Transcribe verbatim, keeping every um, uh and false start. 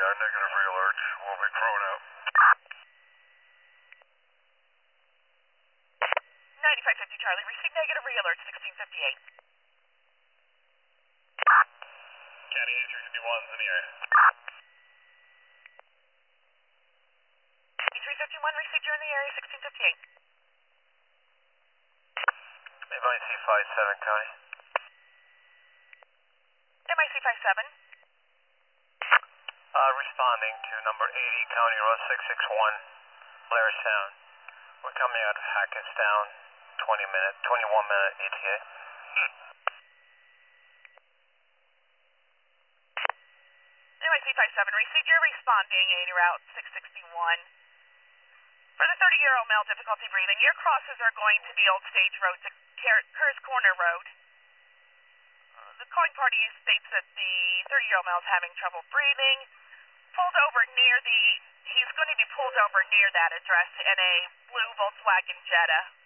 negative re-alerts will be thrown out. ninety-five fifty Charlie, receive negative re-alert sixteen fifty-eight. County eight three fifty-one's in the area. eight three fifty-one, received you in the area sixteen fifty-eight. M I C five seven, County. M I C five seven. Uh, responding to number eighty, County Road six six one, Blair Sound. We're coming out of Hackettstown, twenty minute, twenty-one minute E T A. M I C five seven, received your responding eighty route six sixty-one. For the thirty-year-old male, difficulty breathing, your crosses are going to be Old Stage Road to Kerrs Corner Road. Uh, the calling party states that the thirty-year-old male is having trouble breathing. Pulled over near the, he's going to be pulled over near that address in a blue Volkswagen Jetta.